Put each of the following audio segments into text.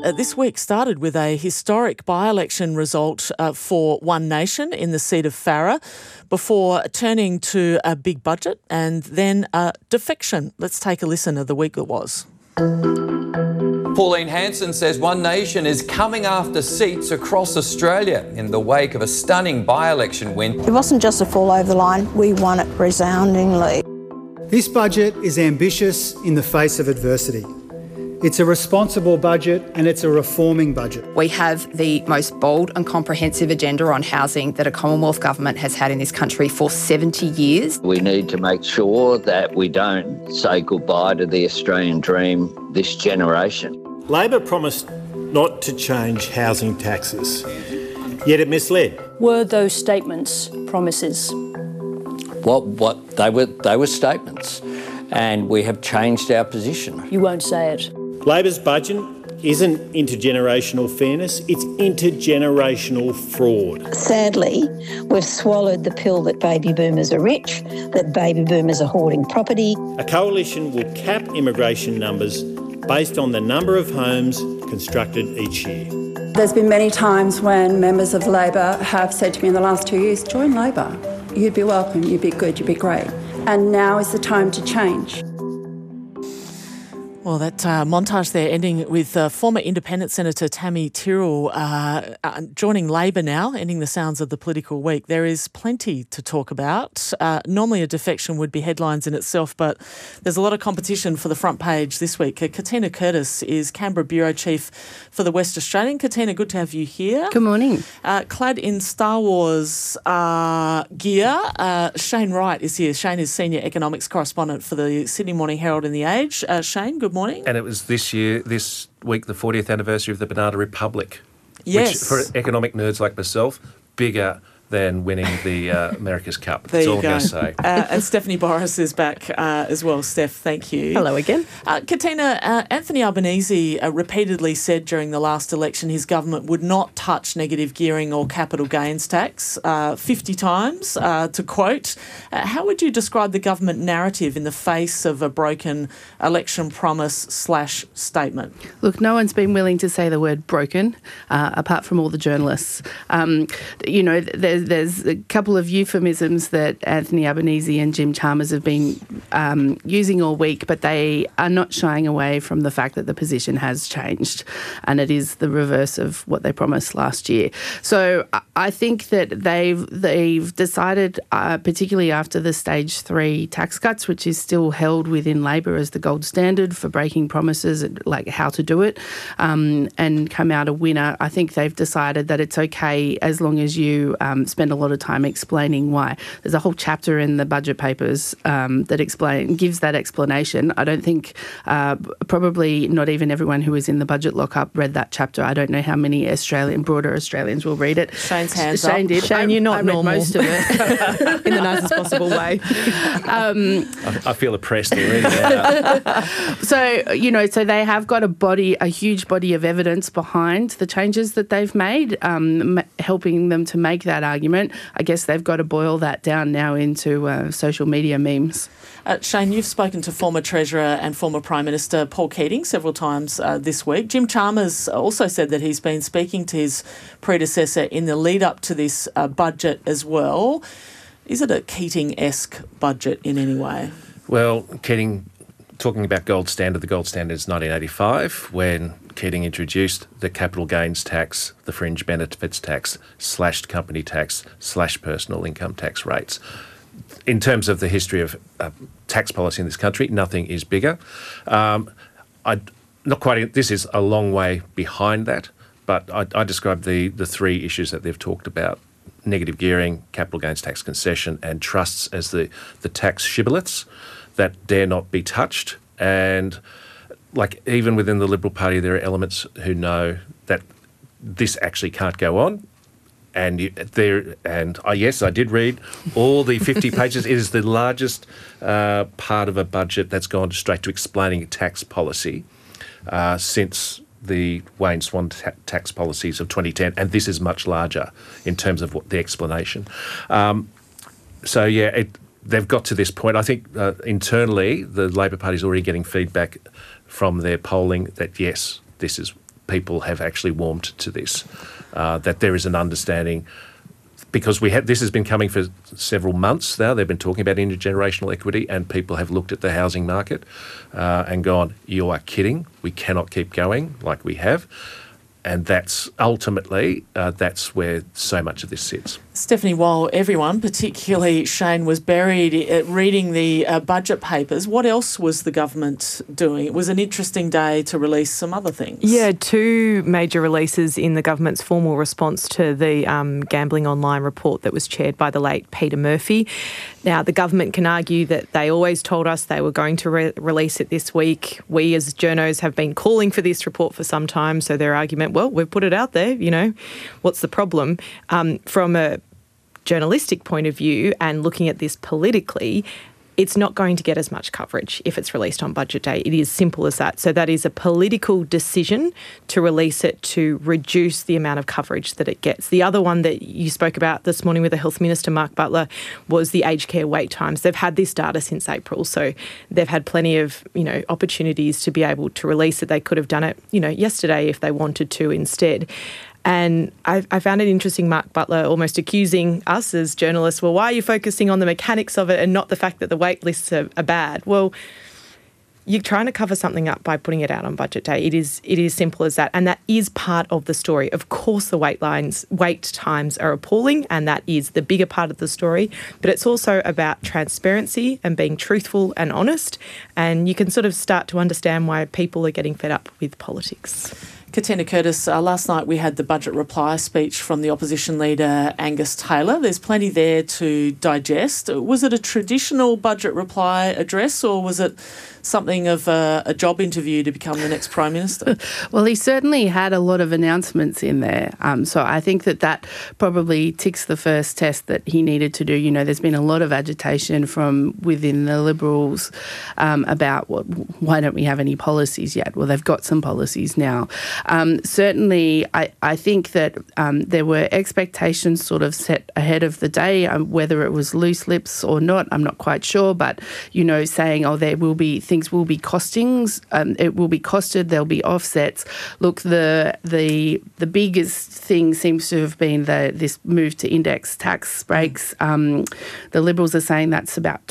This week started with a historic by-election result for One Nation in the seat of Farrer before turning to a big budget and then a defection. Let's take a listen of the week that was. Pauline Hanson says One Nation is coming after seats across Australia in the wake of a stunning by-election win. It wasn't just a fall over the line, we won it resoundingly. This budget is ambitious in the face of adversity. It's a responsible budget and it's a reforming budget. We have the most bold and comprehensive agenda on housing that a Commonwealth government has had in this country for 70 years. We need to make sure that we don't say goodbye to the Australian dream this generation. Labor promised not to change housing taxes, yet it misled. Were those statements promises? What they were statements, and we have changed our position. You won't say it. Labor's budget isn't intergenerational fairness, it's intergenerational fraud. Sadly, we've swallowed the pill that baby boomers are rich, that baby boomers are hoarding property. A coalition will cap immigration numbers based on the number of homes constructed each year. There's been many times when members of Labor have said to me in the last 2 years, join Labor. You'd be welcome, you'd be good, you'd be great. And now is the time to change. Well, that montage there ending with former Independent Senator Tammy Tyrrell joining Labor now, ending the sounds of the political week. There is plenty to talk about. Normally a defection would be headlines in itself, but there's a lot of competition for the front page this week. Katina Curtis is Canberra Bureau Chief for the West Australian. Katina, good to have you here. Good morning. Clad in Star Wars gear, Shane Wright is here. Shane is Senior Economics Correspondent for the Sydney Morning Herald and The Age. Shane, good morning. And it was this week, the 40th anniversary of the Banana Republic. Yes. Which, for economic nerds like myself, bigger than winning the America's Cup. There That's all you I'm go. going to say. And Stephanie Boris is back as well. Steph, thank you. Hello again. Katina, Anthony Albanese repeatedly said during the last election his government would not touch negative gearing or capital gains tax 50 times, to quote. How would you describe the government narrative in the face of a broken election promise/statement? Look, no one's been willing to say the word broken, apart from all the journalists. There's a couple of euphemisms that Anthony Albanese and Jim Chalmers have been using all week, but they are not shying away from the fact that the position has changed, and it is the reverse of what they promised last year. So I think that they've decided, particularly after the stage 3 tax cuts, which is still held within Labor as the gold standard for breaking promises, like how to do it, and come out a winner. I think they've decided that it's okay as long as you spend a lot of time explaining why. There's a whole chapter in the budget papers that gives that explanation. I don't think probably not even everyone who was in the budget lockup read that chapter. I don't know how many broader Australians will read it. Shane's hands Shane up. did. Shane, you're not normal. I read most of it in the nicest possible way. I feel oppressed already. So they have got a huge body of evidence behind the changes that they've made, helping them to make that argument. I guess they've got to boil that down now into social media memes. Shane, you've spoken to former Treasurer and former Prime Minister Paul Keating several times this week. Jim Chalmers also said that he's been speaking to his predecessor in the lead up to this budget as well. Is it a Keating-esque budget in any way? Well, Keating, talking about gold standard, the gold standard is 1985, when Keating introduced the capital gains tax, the fringe benefits tax, slashed company tax, slashed personal income tax rates. In terms of the history of tax policy in this country, nothing is bigger. This is a long way behind that, but I describe the three issues that they've talked about: negative gearing, capital gains tax concession, and trusts as the tax shibboleths that dare not be touched. And even within the Liberal Party, there are elements who know that this actually can't go on. Yes, I did read all the 50 pages. It is the largest part of a budget that's gone straight to explaining tax policy since the Wayne Swan tax policies of 2010, and this is much larger in terms of the explanation. They've got to this point. I think internally, the Labor Party is already getting feedback from their polling that yes, this is people have actually warmed to this, that there is an understanding. Because this has been coming for several months now. They've been talking about intergenerational equity, and people have looked at the housing market and gone, you are kidding. We cannot keep going like we have. And that's ultimately, that's where so much of this sits. Stephanie, while everyone, particularly Shane, was buried reading the budget papers, what else was the government doing? It was an interesting day to release some other things. Yeah, 2 major releases in the government's formal response to the Gambling Online report that was chaired by the late Peter Murphy. Now, the government can argue that they always told us they were going to release it this week. We as journos have been calling for this report for some time, so their argument, well, we've put it out there, what's the problem? From a journalistic point of view and looking at this politically, it's not going to get as much coverage if it's released on budget day. It is simple as that. So that is a political decision to release it to reduce the amount of coverage that it gets. The other one that you spoke about this morning with the Health Minister, Mark Butler, was the aged care wait times. They've had this data since April, so they've had plenty of, opportunities to be able to release it. They could have done it, yesterday if they wanted to instead. And I found it interesting, Mark Butler almost accusing us as journalists, well, why are you focusing on the mechanics of it and not the fact that the wait lists are bad? Well, you're trying to cover something up by putting it out on budget day. It is simple as that. And that is part of the story. Of course, the wait times are appalling, and that is the bigger part of the story. But it's also about transparency and being truthful and honest. And you can sort of start to understand why people are getting fed up with politics. Katina Curtis, last night we had the budget reply speech from the opposition leader Angus Taylor. There's plenty there to digest. Was it a traditional budget reply address, or was it something of a job interview to become the next Prime Minister? Well, he certainly had a lot of announcements in there. So I think that probably ticks the first test that he needed to do. There's been a lot of agitation from within the Liberals about why don't we have any policies yet? Well, they've got some policies now. Certainly, I think that there were expectations sort of set ahead of the day, whether it was loose lips or not, I'm not quite sure, but, saying, things will be costings, it will be costed, there'll be offsets. Look, the biggest thing seems to have been this move to index tax breaks. The Liberals are saying that's about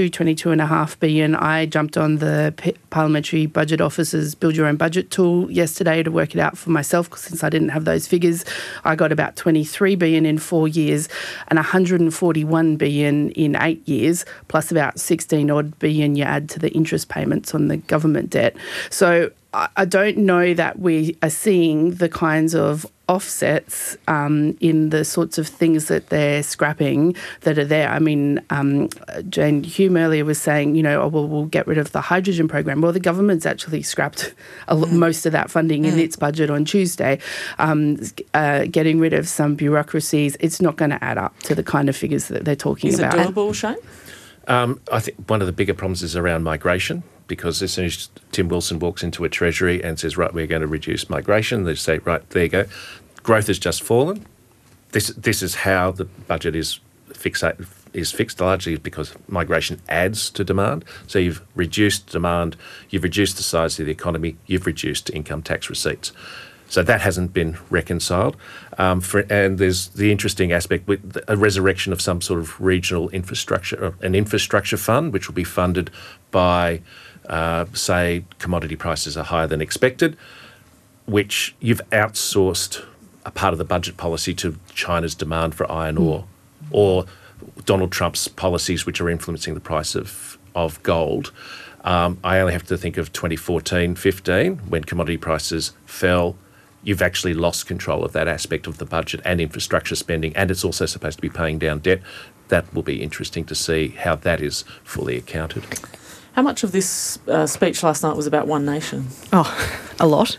22.5 billion. I jumped on the Parliamentary Budget Office's Build Your Own Budget tool yesterday to work it out for myself, since I didn't have those figures. I got about 23 billion in 4 years and 141 billion in 8 years, plus about 16 odd billion you add to the interest payments on the government debt. So I don't know that we are seeing the kinds of offsets in the sorts of things that they're scrapping that are there. I mean, Jane Hume earlier was saying, we'll get rid of the hydrogen program. Well, the government's actually scrapped most of that funding in its budget on Tuesday. Getting rid of some bureaucracies, it's not going to add up to the kind of figures that they're talking about. Is it doable, Shane? I think one of the bigger problems is around migration, because as soon as Tim Wilson walks into a treasury and says, right, we're going to reduce migration, they say, right, there you go. Growth has just fallen. This is how the budget is fixed largely because migration adds to demand. So you've reduced demand, you've reduced the size of the economy, you've reduced income tax receipts. So that hasn't been reconciled. And there's the interesting aspect with a resurrection of some sort of regional infrastructure, an infrastructure fund, which will be funded by, say, commodity prices are higher than expected, which you've outsourced a part of the budget policy to China's demand for iron ore, or Donald Trump's policies which are influencing the price of gold. I only have to think of 2014-15 when commodity prices fell. You've actually lost control of that aspect of the budget and infrastructure spending, and it's also supposed to be paying down debt. That will be interesting to see how that is fully accounted. How much of this speech last night was about One Nation? Oh, a lot.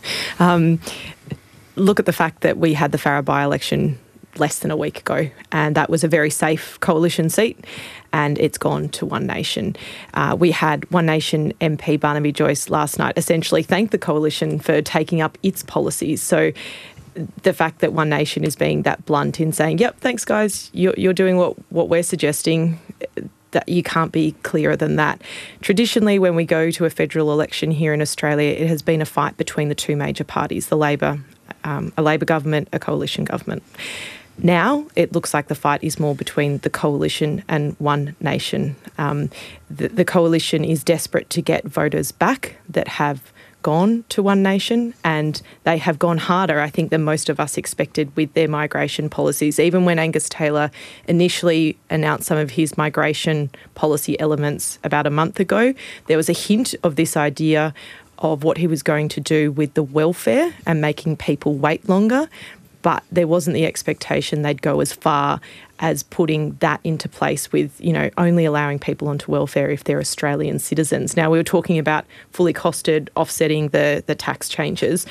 Look at the fact that we had the Farrer by-election less than a week ago, and that was a very safe coalition seat, and it's gone to One Nation. We had One Nation MP Barnaby Joyce last night essentially thank the coalition for taking up its policies. So the fact that One Nation is being that blunt in saying, yep, thanks guys, you're doing what we're suggesting, that you can't be clearer than that. Traditionally, when we go to a federal election here in Australia, it has been a fight between the two major parties, a Labor government, a coalition government. Now it looks like the fight is more between the coalition and One Nation. The coalition is desperate to get voters back that have gone to One Nation, and they have gone harder, I think, than most of us expected with their migration policies. Even when Angus Taylor initially announced some of his migration policy elements about a month ago, there was a hint of this idea of what he was going to do with the welfare and making people wait longer. But there wasn't the expectation they'd go as far as putting that into place with, only allowing people onto welfare if they're Australian citizens. Now, we were talking about fully costed offsetting the tax changes.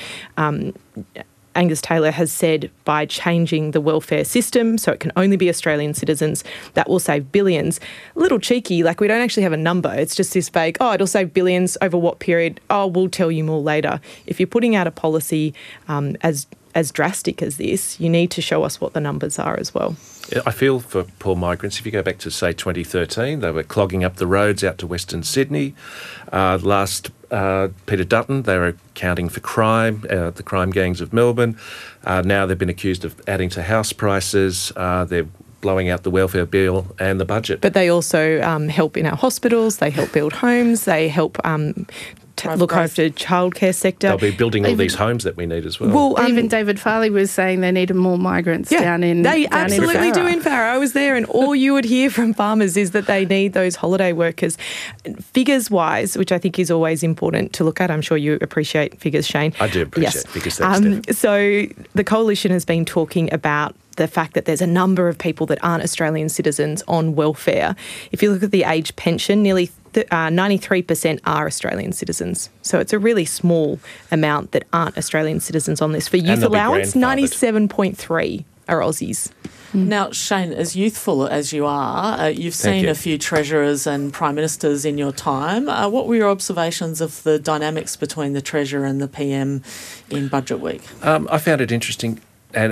Angus Taylor has said by changing the welfare system so it can only be Australian citizens, that will save billions. A little cheeky, we don't actually have a number. It's just this vague, it'll save billions over what period? We'll tell you more later. If you're putting out a policy as drastic as this, you need to show us what the numbers are as well. I feel for poor migrants. If you go back to, say, 2013, they were clogging up the roads out to Western Sydney. Last Peter Dutton, they were accounting for crime, the crime gangs of Melbourne. Now they've been accused of adding to house prices. They're blowing out the welfare bill and the budget. But they also help in our hospitals, they help build homes, they help look after childcare sector. They'll be building all these homes that we need as well. Even David Farley was saying they needed more migrants down in They absolutely do in Farrer. I was there, and all you would hear from farmers is that they need those holiday workers. Figures-wise, which I think is always important to look at. I'm sure you appreciate figures, Shane. I do appreciate figures. Thanks, so the Coalition has been talking about the fact that there's a number of people that aren't Australian citizens on welfare. If you look at the age pension, nearly 93% are Australian citizens. So it's a really small amount that aren't Australian citizens on this. For youth allowance, 97.3 are Aussies. Now, Shane, as youthful as you are, you've seen a few treasurers and prime ministers in your time. What were your observations of the dynamics between the treasurer and the PM in Budget Week? I found it interesting, and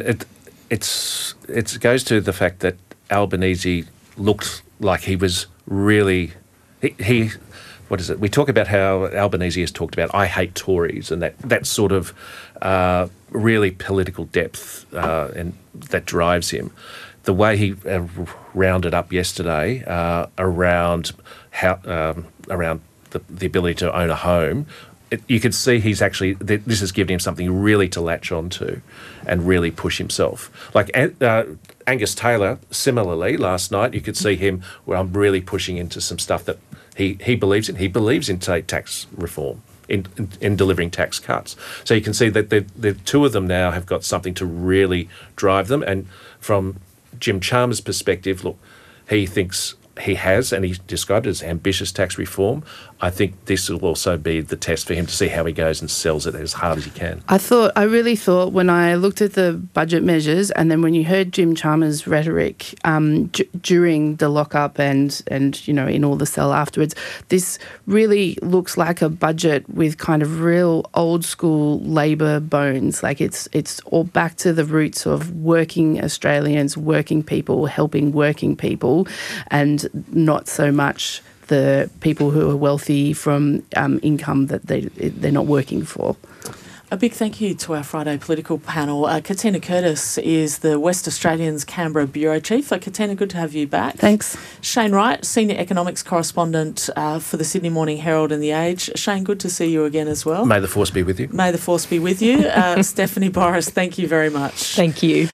it goes to the fact that Albanese looked like he was really... What is it? We talk about how Albanese has talked about, I hate Tories, and that sort of really political depth and that drives him. The way he rounded up yesterday around the ability to own a home, you could see he's actually, this has given him something really to latch onto and really push himself. Like Angus Taylor, similarly, last night, you could see him I'm really pushing into some stuff that he believes in. He believes in tax reform, in delivering tax cuts. So you can see that the two of them now have got something to really drive them. And from Jim Chalmers' perspective, look, he thinks he has, and he described it as ambitious tax reform. I think this will also be the test for him to see how he goes and sells it as hard as he can. I really thought when I looked at the budget measures, and then when you heard Jim Chalmers' rhetoric during the lockup and in all the cell afterwards, this really looks like a budget with kind of real old school Labor bones. Like it's all back to the roots of working Australians, working people, helping working people, and not so much the people who are wealthy from income that they're not working for. A big thank you to our Friday political panel. Katina Curtis is the West Australian's Canberra Bureau Chief. Katina, good to have you back. Thanks. Shane Wright, Senior Economics Correspondent for the Sydney Morning Herald and The Age. Shane, good to see you again as well. May the force be with you. May the force be with you. Stephanie Boris, thank you very much. Thank you.